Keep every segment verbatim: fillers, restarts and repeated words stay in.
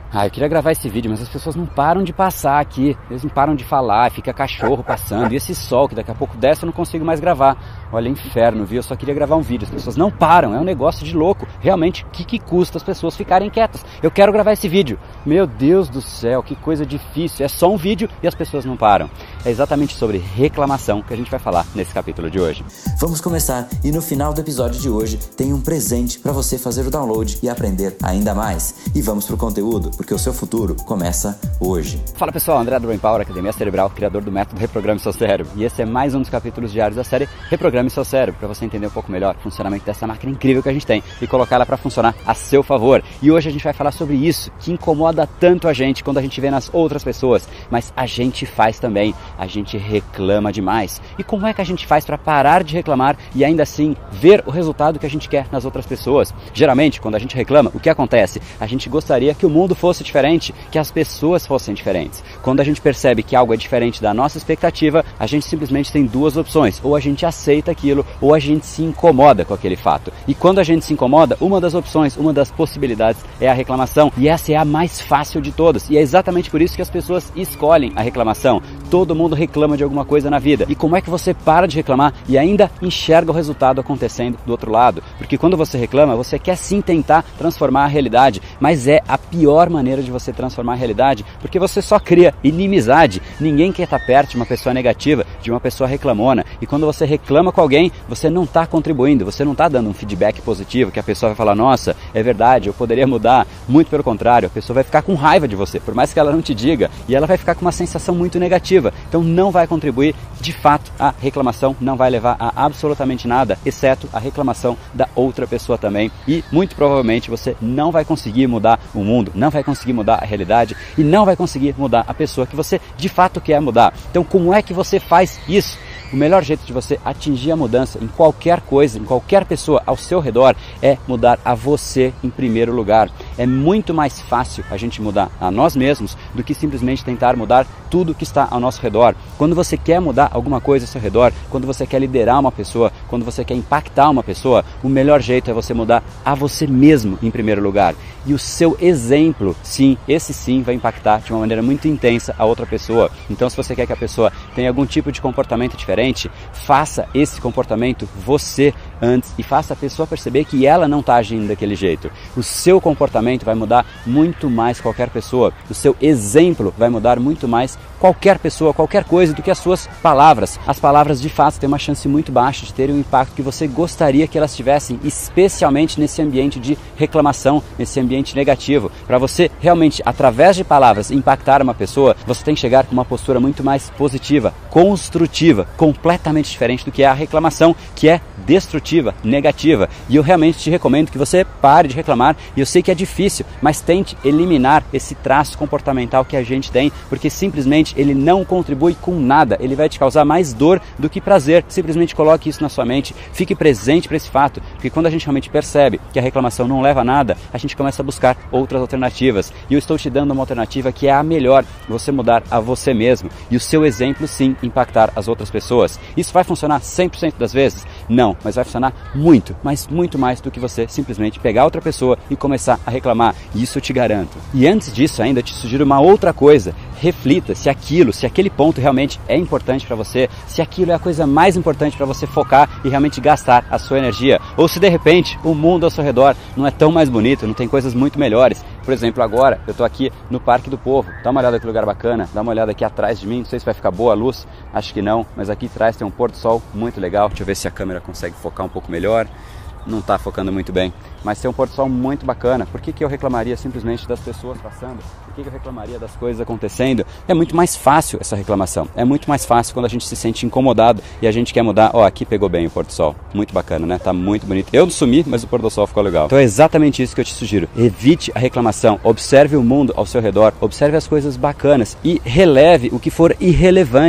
Ah, eu queria gravar esse vídeo, mas as pessoas não param de passar aqui. Eles não param de falar, fica cachorro passando. E esse sol que daqui a pouco desce eu não consigo mais gravar. Olha, inferno, viu? Eu só queria gravar um vídeo. As pessoas não param, é um negócio de louco. Realmente, o que, que custa as pessoas ficarem quietas? Eu quero gravar esse vídeo. Meu Deus do céu, que coisa difícil. É só um vídeo e as pessoas não param. É exatamente sobre reclamação que a gente vai falar nesse capítulo de hoje. Vamos começar e no final do episódio de hoje tem um presente para você fazer o download e aprender ainda mais. E vamos pro conteúdo, porque o seu futuro começa hoje. Fala pessoal, André do Brain Power, Academia Cerebral, criador do método Reprograme Seu Cérebro. E esse é mais um dos capítulos diários da série Reprograme Seu Cérebro, para você entender um pouco melhor o funcionamento dessa máquina incrível que a gente tem e colocar ela para funcionar a seu favor. E hoje a gente vai falar sobre isso, que incomoda tanto a gente quando a gente vê nas outras pessoas, mas a gente faz também, a gente reclama demais. E como é que a gente faz para parar de reclamar e ainda assim ver o resultado que a gente quer nas outras pessoas? Geralmente, quando a gente reclama, o que acontece? A gente gostaria que o mundo fosse diferente, que as pessoas fossem diferentes. Quando a gente percebe que algo é diferente da nossa expectativa, a gente simplesmente tem duas opções: ou a gente aceita aquilo, ou a gente se incomoda com aquele fato. E quando a gente se incomoda, uma das opções, uma das possibilidades é a reclamação, e essa é a mais fácil de todas, e é exatamente por isso que as pessoas escolhem a reclamação. Todo mundo reclama de alguma coisa na vida. E como é que você para de reclamar e ainda enxerga o resultado acontecendo do outro lado? Porque quando você reclama, você quer sim tentar transformar a realidade, mas é a pior maneira de você transformar a realidade, porque você só cria inimizade. Ninguém quer estar perto de uma pessoa negativa, de uma pessoa reclamona. E quando você reclama com alguém, você não está contribuindo, você não está dando um feedback positivo, que a pessoa vai falar: nossa, é verdade, eu poderia mudar. Muito pelo contrário, a pessoa vai ficar com raiva de você, por mais que ela não te diga, e ela vai ficar com uma sensação muito negativa. Então não vai contribuir. De fato, a reclamação não vai levar a absolutamente nada, exceto a reclamação da outra pessoa também. E muito provavelmente você não vai conseguir mudar o mundo, não vai conseguir mudar a realidade e não vai conseguir mudar a pessoa que você de fato quer mudar. Então como é que você faz isso? O melhor jeito de você atingir a mudança em qualquer coisa, em qualquer pessoa ao seu redor, é mudar a você em primeiro lugar. É muito mais fácil a gente mudar a nós mesmos do que simplesmente tentar mudar tudo que está ao nosso redor. Quando você quer mudar alguma coisa ao seu redor, quando você quer liderar uma pessoa, quando você quer impactar uma pessoa, o melhor jeito é você mudar a você mesmo em primeiro lugar. E o seu exemplo, sim, esse sim vai impactar de uma maneira muito intensa a outra pessoa. Então se você quer que a pessoa tenha algum tipo de comportamento diferente, faça esse comportamento você antes e faça a pessoa perceber que ela não está agindo daquele jeito. O seu comportamento vai mudar muito mais qualquer pessoa. O seu exemplo vai mudar muito mais qualquer pessoa, qualquer coisa, do que as suas palavras. As palavras de fato têm uma chance muito baixa de terem o impacto que você gostaria que elas tivessem, especialmente nesse ambiente de reclamação, nesse ambiente negativo. Para você realmente, através de palavras, impactar uma pessoa, você tem que chegar com uma postura muito mais positiva, construtiva, completamente diferente do que é a reclamação, que é destrutiva, negativa. E eu realmente te recomendo que você pare de reclamar. E eu sei que é difícil, mas tente eliminar esse traço comportamental que a gente tem, porque simplesmente ele não contribui com nada. Ele vai te causar mais dor do que prazer. Simplesmente coloque isso na sua mente, fique presente para esse fato, porque quando a gente realmente percebe que a reclamação não leva a nada, a gente começa a buscar outras alternativas. E eu estou te dando uma alternativa que é a melhor: você mudar a você mesmo e o seu exemplo sim impactar as outras pessoas. Isso vai funcionar cem por cento das vezes? Não, mas vai funcionar muito, mas muito mais do que você simplesmente pegar outra pessoa e começar a reclamar. Isso eu te garanto. E antes disso ainda, eu te sugiro uma outra coisa. Reflita se aquilo, se aquele ponto realmente é importante para você, se aquilo é a coisa mais importante para você focar e realmente gastar a sua energia. Ou se de repente o mundo ao seu redor não é tão mais bonito, não tem coisas muito melhores. Por exemplo, agora eu estou aqui no Parque do Povo. Dá uma olhada que lugar bacana, dá uma olhada aqui atrás de mim. Não sei se vai ficar boa a luz, acho que não, mas aqui atrás tem um pôr do sol muito legal. Deixa eu ver se a câmera consegue focar um pouco melhor. Não está focando muito bem, mas tem um pôr do sol muito bacana. Por que que eu reclamaria simplesmente das pessoas passando? Por que que eu reclamaria das coisas acontecendo? É muito mais fácil essa reclamação. É muito mais fácil quando a gente se sente incomodado e a gente quer mudar. Ó, aqui pegou bem o pôr do sol. Muito bacana, né? Tá muito bonito. Eu não sumi, mas o pôr do sol ficou legal. Então é exatamente isso que eu te sugiro. Evite a reclamação. Observe o mundo ao seu redor. Observe as coisas bacanas e releve o que for irrelevante.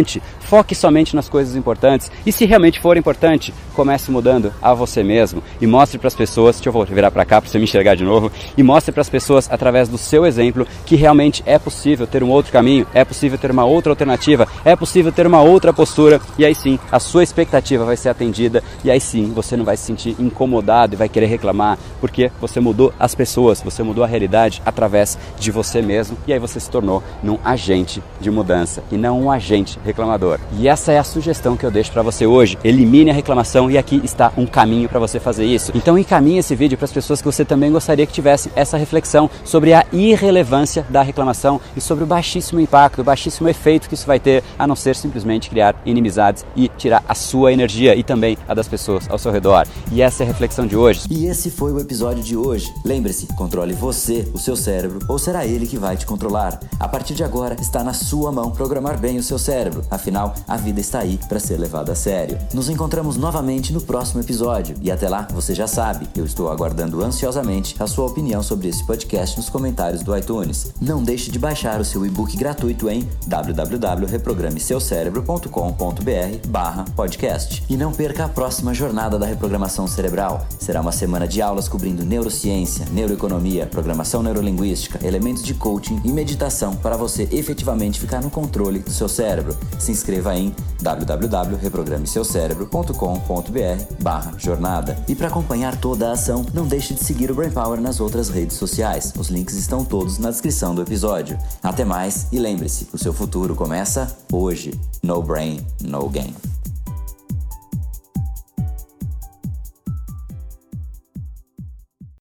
foque somente nas coisas importantes e se realmente for importante, comece mudando a você mesmo e mostre para as pessoas, deixa eu virar para cá para você me enxergar de novo, e mostre para as pessoas através do seu exemplo que realmente é possível ter um outro caminho, é possível ter uma outra alternativa, é possível ter uma outra postura e aí sim a sua expectativa vai ser atendida e aí sim você não vai se sentir incomodado e vai querer reclamar porque você mudou as pessoas, você mudou a realidade através de você mesmo e aí você se tornou num agente de mudança e não um agente reclamador. E essa é a sugestão que eu deixo para você hoje. Elimine a reclamação e aqui está um caminho para você fazer isso. Então encaminhe esse vídeo para as pessoas que você também gostaria que tivessem essa reflexão sobre a irrelevância da reclamação e sobre o baixíssimo impacto, o baixíssimo efeito que isso vai ter, a não ser simplesmente criar inimizades e tirar a sua energia e também a das pessoas ao seu redor. E essa é a reflexão de hoje. E esse foi o episódio de hoje. Lembre-se, controle você, o seu cérebro, ou será ele que vai te controlar? A partir de agora, está na sua mão programar bem o seu cérebro. Afinal, a vida está aí para ser levada a sério. Nos encontramos novamente no próximo episódio. E até lá, você já sabe, eu estou aguardando ansiosamente a sua opinião sobre esse podcast nos comentários do iTunes. Não deixe de baixar o seu e-book gratuito em w w w ponto reprograme seu cérebro ponto com ponto b r barra podcast. E não perca a próxima jornada da reprogramação cerebral. Será uma semana de aulas cobrindo neurociência, neuroeconomia, programação neurolinguística, elementos de coaching e meditação para você efetivamente ficar no controle do seu cérebro. Se inscreva em w w w ponto reprograme seu cérebro ponto com ponto b r barra jornada. E para acompanhar toda a ação, não deixe de seguir o Brain Power nas outras redes sociais. Os links estão todos na descrição do episódio. Até mais e lembre-se, o seu futuro começa hoje. No brain, no gain.